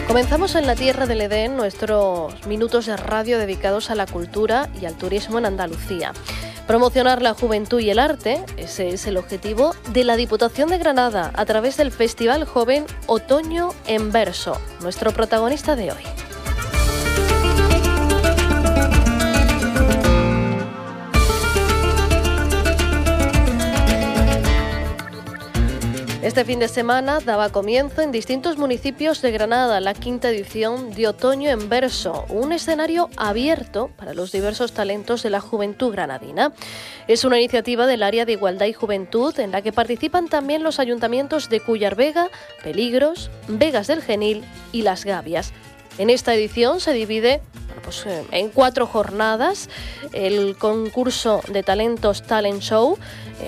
Comenzamos en la tierra del Edén nuestros minutos de radio dedicados a la cultura y al turismo en Andalucía. Promocionar la juventud y el arte, ese es el objetivo de la Diputación de Granada a través del Festival Joven Otoño en Verso, nuestro protagonista de hoy. Este fin de semana daba comienzo en distintos municipios de Granada la quinta edición de Otoño en Verso, un escenario abierto para los diversos talentos de la juventud granadina. Es una iniciativa del Área de Igualdad y Juventud en la que participan también los ayuntamientos de Cúllar Vega, Peligros, Vegas del Genil y Las Gavias. En esta edición se divide en 4 jornadas: el concurso de talentos Talent Show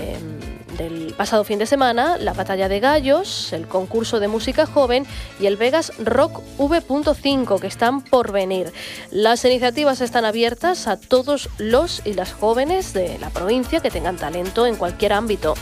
del pasado fin de semana, la batalla de gallos, el concurso de música joven y el Vegas Rock V.5 que están por venir. Las iniciativas están abiertas a todos los y las jóvenes de la provincia que tengan talento en cualquier ámbito: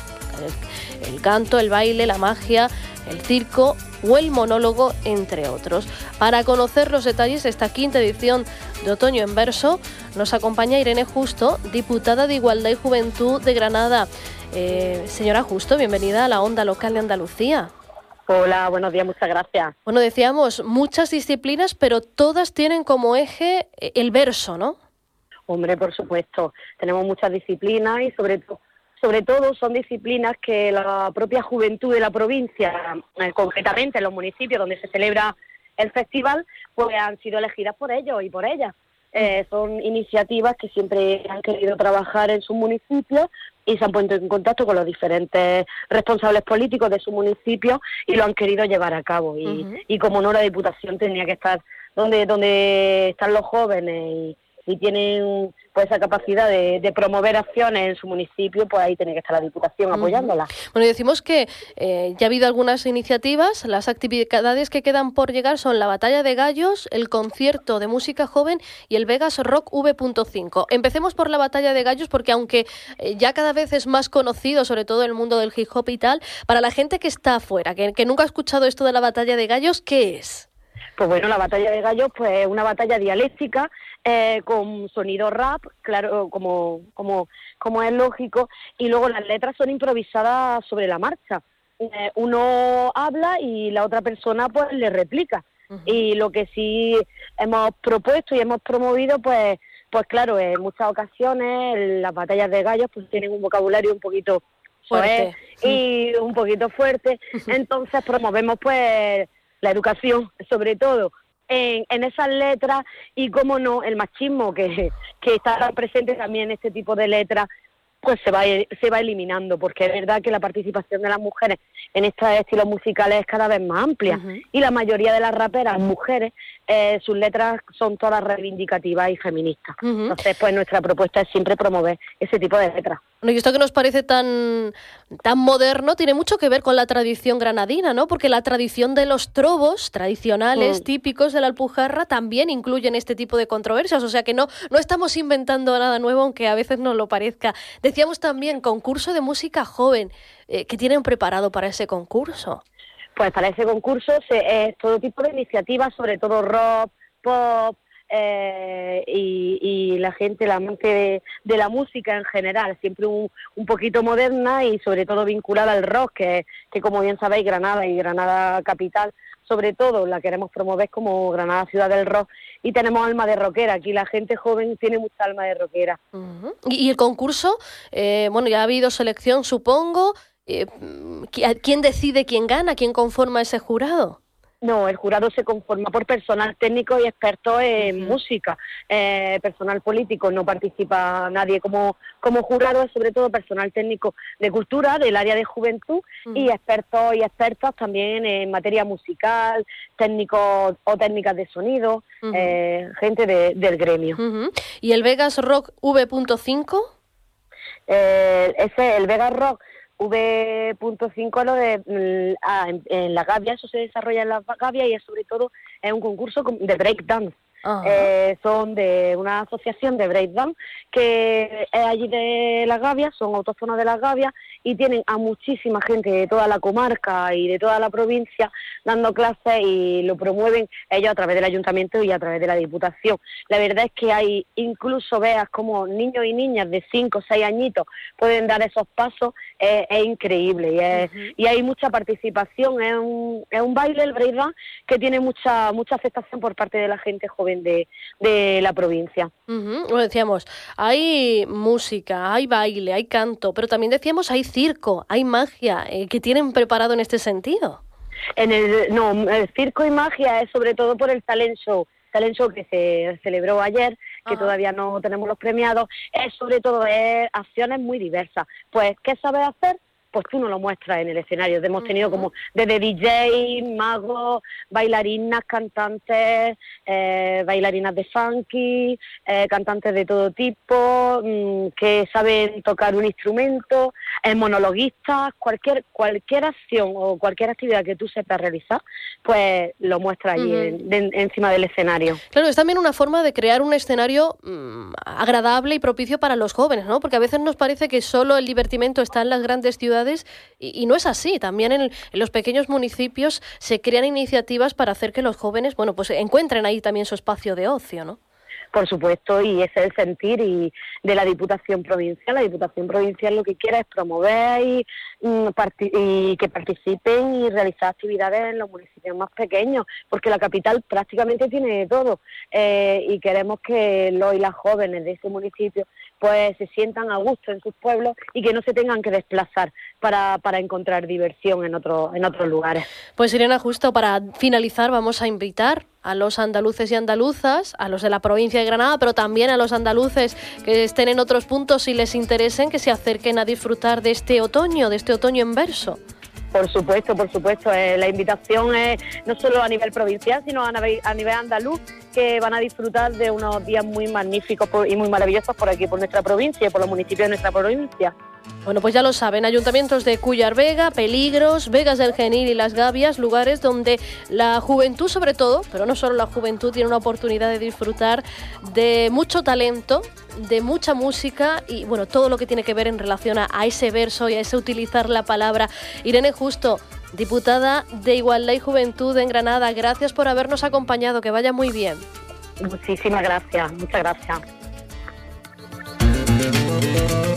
el canto, el baile, la magia, el circo o el monólogo, entre otros. Para conocer los detalles de esta quinta edición de Otoño en Verso, nos acompaña Irene Justo, diputada de Igualdad y Juventud de Granada. Señora Justo, bienvenida a la Onda Local de Andalucía. Hola, buenos días, muchas gracias. Bueno, decíamos, muchas disciplinas, pero todas tienen como eje el verso, ¿no? Hombre, por supuesto, tenemos muchas disciplinas y sobre todo son disciplinas que la propia juventud de la provincia, concretamente en los municipios donde se celebra el festival, pues han sido elegidas por ellos y por ellas. Son iniciativas que siempre han querido trabajar en sus municipios y se han puesto en contacto con los diferentes responsables políticos de su municipio y lo han querido llevar a cabo. Y como no, la Diputación tenía que estar donde están los jóvenes y tienen pues esa capacidad de promover acciones en su municipio, pues ahí tiene que estar la Diputación apoyándola. Bueno, y decimos que ya ha habido algunas iniciativas. Las actividades que quedan por llegar son la batalla de gallos, el concierto de música joven y el Vegas Rock V.5. Empecemos por la batalla de gallos, porque aunque ya cada vez es más conocido, sobre todo en el mundo del hip hop y tal, para la gente que está afuera, que nunca ha escuchado esto de la batalla de gallos, ¿qué es? Pues bueno, la batalla de gallos pues es una batalla dialéctica con sonido rap, claro, como es lógico, y luego las letras son improvisadas sobre la marcha. Uno habla y la otra persona pues le replica. Y lo que sí hemos propuesto y hemos promovido, pues claro, en muchas ocasiones las batallas de gallos pues tienen un vocabulario un poquito fuerte y un poquito fuerte. Entonces promovemos pues la educación, sobre todo en esas letras, y cómo no, el machismo que está tan presente también en este tipo de letras, pues se va eliminando, porque es verdad que la participación de las mujeres en estos estilos musicales es cada vez más amplia, y la mayoría de las raperas mujeres, sus letras son todas reivindicativas y feministas. Entonces, pues nuestra propuesta es siempre promover ese tipo de letras. Bueno, y esto que nos parece tan moderno tiene mucho que ver con la tradición granadina, ¿no? Porque la tradición de los trovos tradicionales, típicos de la Alpujarra, también incluyen este tipo de controversias. O sea que no estamos inventando nada nuevo, aunque a veces nos lo parezca. Decíamos también concurso de música joven. ¿Qué tienen preparado para ese concurso? Pues para ese concurso es todo tipo de iniciativas, sobre todo rock, pop, y la gente, la amante de la música en general, siempre un poquito moderna y sobre todo vinculada al rock, que como bien sabéis, Granada y Granada capital, sobre todo la queremos promover como Granada ciudad del rock, y tenemos alma de rockera. Aquí la gente joven tiene mucha alma de rockera. ¿Y el concurso? Bueno, ya ha habido selección, supongo. ¿Quién decide quién gana? ¿Quién conforma ese jurado? No, el jurado se conforma por personal técnico y experto en música. Personal político no participa nadie como jurado, es sobre todo personal técnico de cultura, del área de juventud, y expertos y expertas también en materia musical, técnicos o técnicas de sonido, gente del gremio. ¿Y el Vegas Rock V.5? El Vegas Rock V.5 lo en la Gavia, eso se desarrolla en la Gavia y es sobre todo un concurso de breakdance. Son de una asociación de breakdance que es allí de Las Gavias, son autóctonos de Las Gavias y tienen a muchísima gente de toda la comarca y de toda la provincia dando clases y lo promueven ellos a través del ayuntamiento y a través de la Diputación. La verdad es que hay incluso veas como niños y niñas de 5 o 6 añitos pueden dar esos pasos, es increíble y hay mucha participación, es un baile, el breakdance, que tiene mucha aceptación por parte de la gente joven de la provincia. Lo decíamos, hay música, hay baile, hay canto, pero también decíamos hay circo, hay magia, ¿qué tienen preparado en este sentido? El circo y magia es sobre todo por el talent show que se celebró ayer, que todavía no tenemos los premiados, es sobre todo acciones muy diversas. Pues, ¿qué sabes hacer? Pues tú no lo muestras en el escenario. Hemos tenido como desde DJ, magos, bailarinas, cantantes, bailarinas de funky, cantantes de todo tipo, que saben tocar un instrumento, monologuistas, cualquier acción o cualquier actividad que tú sepas realizar, pues lo muestras ahí encima del escenario. Claro, es también una forma de crear un escenario agradable y propicio para los jóvenes, ¿no? Porque a veces nos parece que solo el divertimento está en las grandes ciudades y no es así. También en los pequeños municipios se crean iniciativas para hacer que los jóvenes, pues encuentren ahí también su espacio de ocio, ¿no? Por supuesto, y ese es el sentir y de la Diputación Provincial. La Diputación Provincial lo que quiere es promover y que participen y realizar actividades en los municipios más pequeños, porque la capital prácticamente tiene de todo, y queremos que los y las jóvenes de ese municipio pues se sientan a gusto en sus pueblos y que no se tengan que desplazar para encontrar diversión en otros lugares. Pues Irene, justo para finalizar vamos a invitar a los andaluces y andaluzas, a los de la provincia de Granada, pero también a los andaluces que estén en otros puntos y les interesen, que se acerquen a disfrutar de este otoño en verso. Por supuesto. La invitación es no solo a nivel provincial, sino a nivel andaluz, que van a disfrutar de unos días muy magníficos y muy maravillosos por aquí, por nuestra provincia y por los municipios de nuestra provincia. Bueno, pues ya lo saben, ayuntamientos de Cúllar Vega, Peligros, Vegas del Genil y Las Gavias, lugares donde la juventud sobre todo, pero no solo la juventud, tiene una oportunidad de disfrutar de mucho talento, de mucha música y todo lo que tiene que ver en relación a ese verso y a ese utilizar la palabra. Irene Justo, diputada de Igualdad y Juventud en Granada, gracias por habernos acompañado, que vaya muy bien. Muchísimas gracias, muchas gracias.